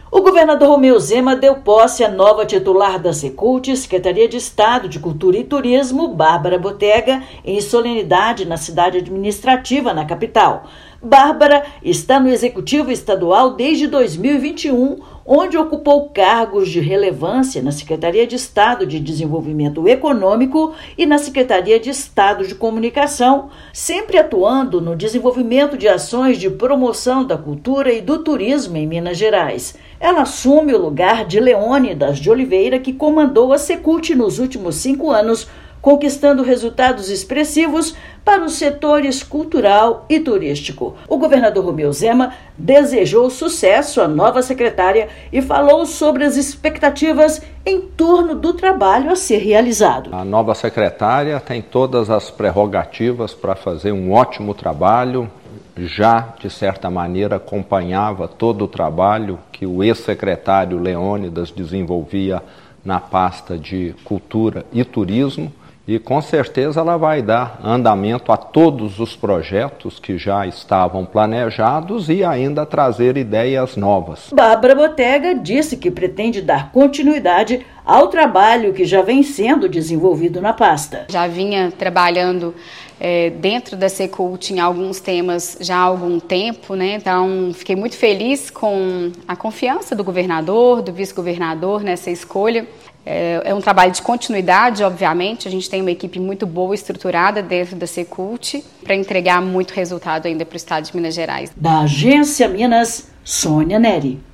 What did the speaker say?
O governador Romeu Zema deu posse à nova titular da Secult, Secretaria de Estado de Cultura e Turismo, Bárbara Botega, em solenidade na cidade administrativa, na capital. Bárbara está no Executivo Estadual desde 2021, onde ocupou cargos de relevância na Secretaria de Estado de Desenvolvimento Econômico e na Secretaria de Estado de Comunicação, sempre atuando no desenvolvimento de ações de promoção da cultura e do turismo em Minas Gerais. Ela assume o lugar de Leônidas de Oliveira, que comandou a Secult nos últimos 5 anos, conquistando resultados expressivos para os setores cultural e turístico. O governador Romeu Zema desejou sucesso à nova secretária e falou sobre as expectativas em torno do trabalho a ser realizado. A nova secretária tem todas as prerrogativas para fazer um ótimo trabalho, já, de certa maneira, acompanhava todo o trabalho que o ex-secretário Leônidas desenvolvia na pasta de Cultura e Turismo. E com certeza ela vai dar andamento a todos os projetos que já estavam planejados e ainda trazer ideias novas. Bárbara Botega disse que pretende dar continuidade ao trabalho que já vem sendo desenvolvido na pasta. Já vinha trabalhando dentro da Secult em alguns temas já há algum tempo, né? Então fiquei muito feliz com a confiança do governador, do vice-governador nessa escolha. É um trabalho de continuidade, obviamente. A gente tem uma equipe muito boa, estruturada dentro da Secult para entregar muito resultado ainda para o estado de Minas Gerais. Da Agência Minas, Sônia Neri.